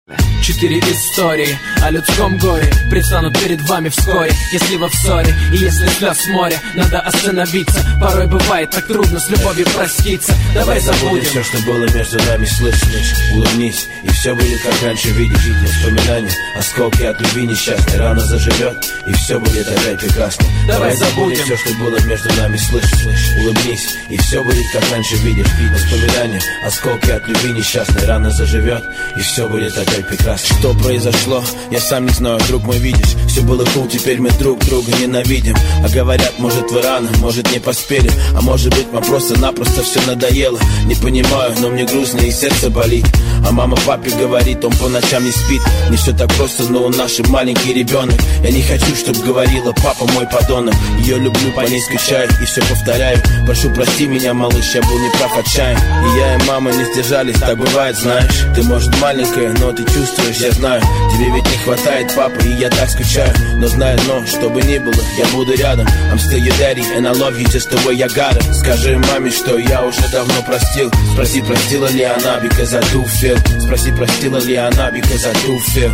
4 истории о людском горе предстанут перед вами вскоре. Если вы в ссоре и если слез море, надо остановиться. Порой бывает так трудно с любовью проститься. Давай забудем все, что было между нами, слышь, улыбнись, и все будет как раньше, видишь. Воспоминания, осколки от любви несчастной, рана заживет, и все будет опять прекрасно. Давай забудем все, что было между нами, слышь, улыбнись, и все будет как раньше, видишь. Воспоминания, осколки от любви несчастной, рана заживет, и все будет опять прекрасно. Что произошло, я сам не знаю, друг мой, видишь. Все было cool, теперь мы друг друга ненавидим. А говорят, может вы рано, может не поспели, а может быть вам просто-напросто все надоело. Не понимаю, но мне грустно и сердце болит. А мама папе говорит, он по ночам не спит. Не все так просто, но он наш маленький ребенок. Я не хочу, чтоб говорила, папа мой подонок. Ее люблю, по ней скучаю и все повторяю. Прошу, прости меня, малыш, я был неправ, отчаян. И я и мама не сдержались, так бывает, знаешь. Ты может маленькая, но ты чувствуешь, я знаю. Тебе ведь не хватает папы, и я так скучаю. Но знаю, что бы ни было, я буду рядом. I'm still your daddy, and I love you just the way I got it. Скажи маме, что я уже давно простил. Спроси, простила ли она, because I do feel. Спроси, простила ли она, because I do feel.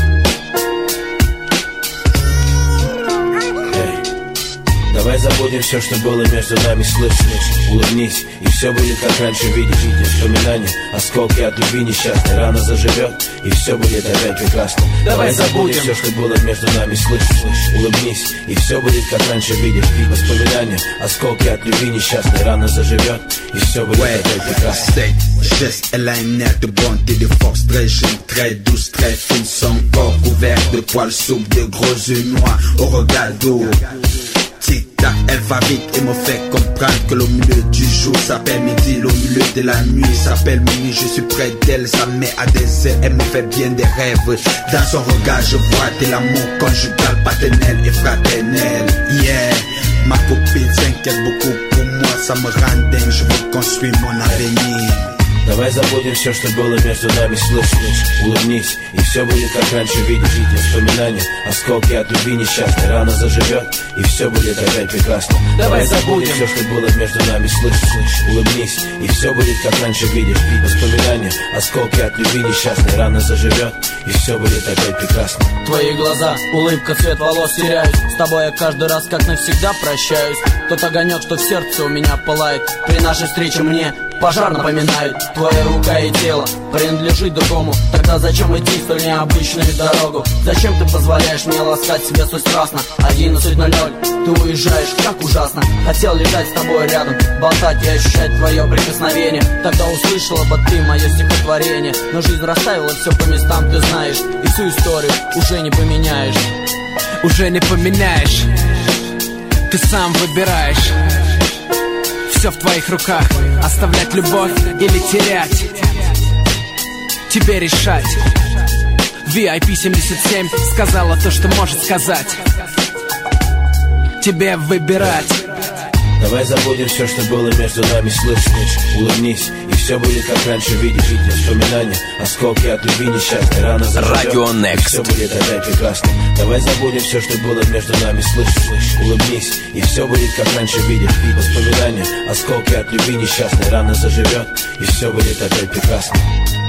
Давай забудем все, что было между нами, слышь, улыбнись, и все будет как раньше, видишь. Воспоминания, осколки от любви несчастной, рана заживет, и все будет опять прекрасно. Давай забудем все, что было между нами, слышь, улыбнись, и все будет как раньше, видишь. Воспоминания, осколки от любви несчастной, рана заживет, и все будет опять прекрасно. Geste, elle a un air de bonté, de force très jeune, très douce, très fine, son corps couvert de poils souples, de gros yeux noirs au regard d'eau. Tic-tac, elle va vite et me fait comprendre que le milieu du jour s'appelle midi, le milieu de la nuit s'appelle minuit. Je suis près d'elle, ça me met à des ailes, elle me fait bien des rêves. Dans son regard, je vois de l'amour conjugal, paternel et fraternel. Yeah, ma copine s'inquiète beaucoup pour moi, ça me rend dingue, je veux construire mon avenir. Давай забудем все, что было между нами, слышь, улыбнись, и все будет как раньше, видишь. Воспоминания, осколки от любви несчастной, рана заживет, и все будет опять прекрасно. Давай забудем все, что было между нами, слышь, улыбнись, и все будет как раньше, видишь. Воспоминания, осколки от любви несчастной, рана заживет, и все будет опять прекрасно. Твои глаза, улыбка, цвет волос теряюсь. С тобой я каждый раз как навсегда прощаюсь. Тот огонек, что в сердце у меня пылает, при нашей встрече мне пожар напоминает. Твоя рука и тело принадлежит другому. Тогда зачем идти столь необычную дорогу? Зачем ты позволяешь мне ласкать себя столь страстно? 11:00, ты уезжаешь, как ужасно. Хотел лежать с тобой рядом, болтать и ощущать твое прикосновение. Тогда услышала бы ты мое стихотворение. Но жизнь расставила все по местам, ты знаешь. И всю историю уже не поменяешь. Уже не поменяешь. Ты сам выбираешь. Все в твоих руках. Оставлять любовь или терять, тебе решать. VIP 77 сказала то, что может сказать. Тебе выбирать. Давай забудем все, что было между нами, слышь, улыбнись, и все будет как раньше, видишь. Воспоминания, осколки от любви несчастной, рана заживет, и все будет опять прекрасно. Давай забудем все, что было между нами, слышь, улыбнись, и все будет как раньше, видишь. Воспоминания, осколки от любви несчастной, рана заживет, и все будет опять прекрасно.